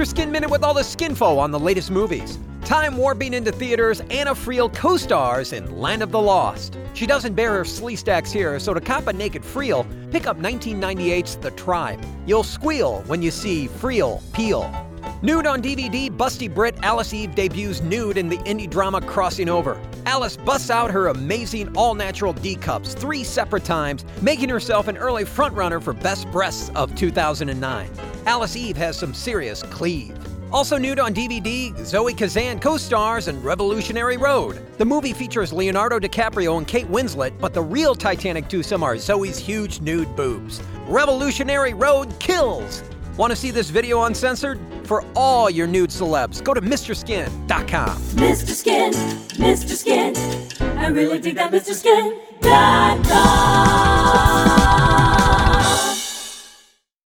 Mr. Skin Minute with all the skinfo on the latest movies. Time warping into theaters, Anna Friel co-stars in Land of the Lost. She doesn't bare her slee stacks here, so to cop a naked Friel, pick up 1998's The Tribe. You'll squeal when you see Friel peel. Nude on DVD, busty Brit Alice Eve debuts nude in the indie drama Crossing Over. Alice busts out her amazing all-natural D-cups 3 separate times, making herself an early frontrunner for Best Breasts of 2009. Alice Eve has some serious cleave. Also nude on DVD, Zoe Kazan co-stars in Revolutionary Road. The movie features Leonardo DiCaprio and Kate Winslet, but the real Titanic twosome are Zoe's huge nude boobs. Revolutionary Road kills! Want to see this video uncensored? For all your nude celebs, go to MrSkin.com. Mr. Skin, Mr. Skin, I really dig that Mr. Skin.com.